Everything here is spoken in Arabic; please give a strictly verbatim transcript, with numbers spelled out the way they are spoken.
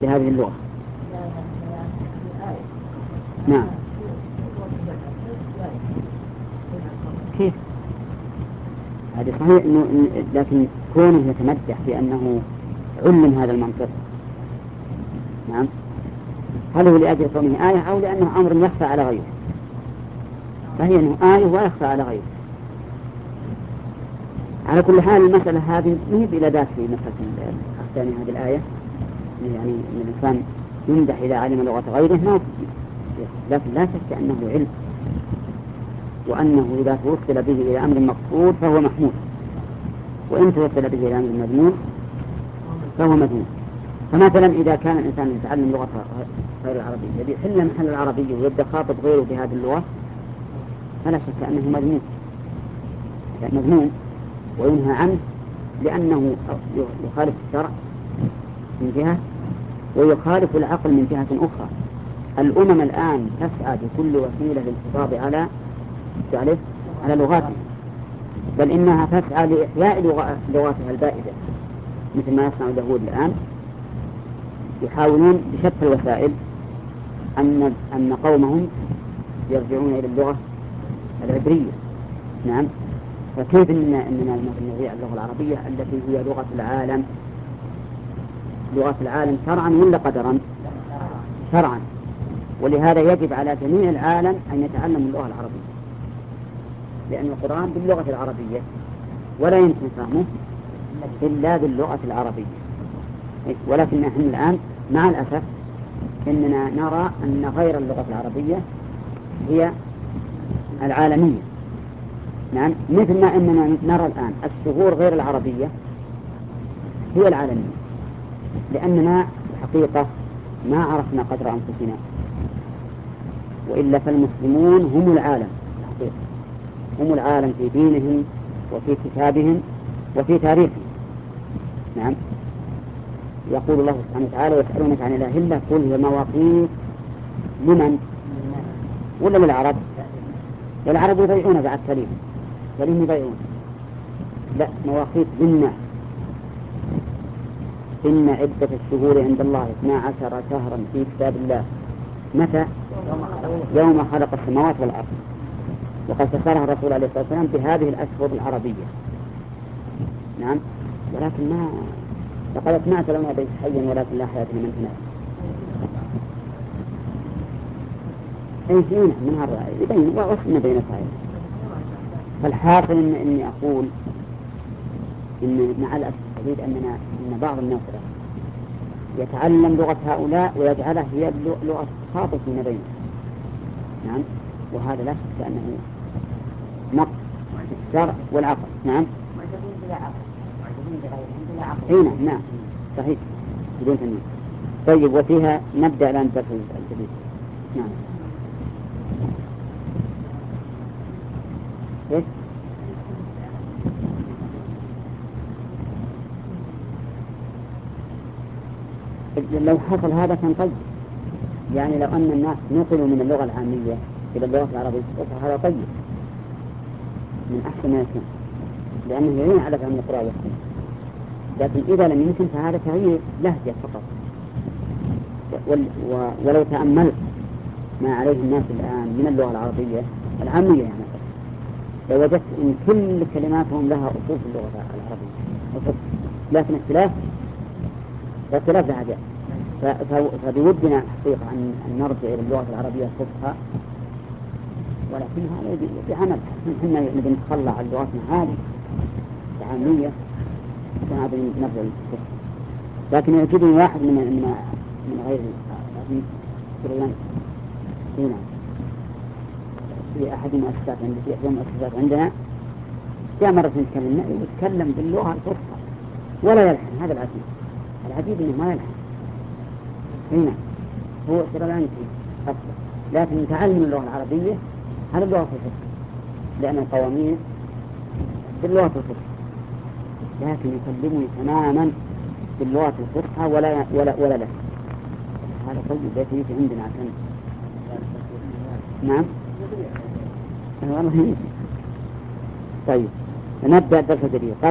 بهذه اللغة. نعم. كيف؟ هذا صحيح إنه لكن كونه يتمدح بأنه علم هذا المنطق. نعم. هل هو لأجل كونه آية أو لأنه أمر يخفى على غيره؟ صحيح أنه آية ويخفى على غيره. على كل حال المسألة هذه ما هي بلا ذات في مسألة الثانية هذه الآية، يعني أن الإنسان يمدح إذا علم لغة غيره، ما لكن لا شك أنه علم، وأنه إذا توصل به إلى أمر مقصود فهو محمود، وإن توصل به إلى أمر مذموم فهو مذموم. فمثلا إذا كان الإنسان يتعلم لغة غير العربية الذي يحل محل العربية ويبدأ خاطب غيره بهذه اللغة، فلا شك أنه مذموم مذموم وينهى عنه، لأنه يخالف الشرع من جهة ويخالف العقل من جهة أخرى. الأمم الآن تسعى بكل وسيلة للحفاظ على على لغاتها، بل إنها تسعى لإحياء لغاتها البائدة، مثل ما يصنع اليهود الآن، يحاولون بشتى الوسائل أن أن قومهم يرجعون إلى اللغة العبرية. نعم. فكيف إننا إننا نضيع اللغة العربية التي هي لغة العالم، لغة العالم شرعا ولا قدرا؟ شرعا. ولهذا يجب على جميع العالم أن يتعلموا اللغة العربية، لأن القرآن باللغة العربية ولا يمكن فهمه إلا باللغة العربية. ولكن نحن الآن مع الأسف إننا نرى أن غير اللغة العربية هي العالمية. نعم. مثل ما أننا نرى الآن الشهور غير العربية هي العالمية، لأننا الحقيقة ما عرفنا قدر أنفسنا، وإلا فالمسلمون هم العالم الحقيقة، هم العالم في دينهم وفي كتابهم وفي تاريخهم. نعم. يقول الله سبحانه وتعالى: يسألونك عن الأهلة قل هي مواقيت لمن؟ ولا للعرب؟ والعرب يضيعون بعد كلمة كلمة يضيعون. لا، مواقيت للناس. إن عدة الشهور عند الله اثنا عشر شهرا في كتاب الله متى؟ يوم خلق السماوات والأرض. وقد فسرها الرسول عليه الصلاة والسلام بهذه الأشهر العربية. نعم. ولكن ما لقد سمعت لنا بيت حيا ولكن لا حياة لمن هناك. أي فينا من هذا يبين وصلنا بين الفائدة. فالحاصل إن إني أقول إن مع الأسف الشديد أننا إن بعض الناس يتعلم لغة هؤلاء ويجعلها هي لغة خاطئة فيما بينهم. نعم. وهذا لا شك أنه نقص في الشرع والعقل. نعم. أين؟ نعم صحيح بدون تنوين. طيب، وفيها نبدأ الآن الدرس الجديد. نعم. إيه؟ لو حصل هذا كان طيب، يعني لو أن الناس نقلوا من اللغة العامية إلى اللغة العربية هذا طيب من أحسن ما يكون، لأنه يعين على فهم القراءة والسمع. لكن إذا لم يمكن فهذا تغيير لهجة فقط. ولو تأملت ما عليه الناس الآن من اللغة العربية العامية يعني لوجدت إن كل كلماتهم لها أصول في اللغة العربية أصول، لكن اختلاف اختلاف لهجات. فبودنا حقيقة أن نرجع إلى اللغة العربية الفصحى، ولكن هذا بعمل. نحن نبي نتخلى عن لغتنا هذه العامية وهذا نرجع للفصحى. لكن يعجبني واحد من من من غير العربي سريان هنا في أحد المؤسسات عند في أحد المؤسسات عندنا، جاء مرة نتكلم يتكلم باللغة الفصحى ولا يلحن. هذا العجيب. العجيب إنه ما يلحن. هنا هو سريان أصلا، لكن تعلم اللغة العربية هذا اللغة الفصحى، لأن القواميس باللغة الفصحى، لكن يكلمني تماما باللغة الفصحى ولا ولا ولا له. هذا طيب يجي عندنا عشان. نعم والله. طيب نبدأ درس جديد.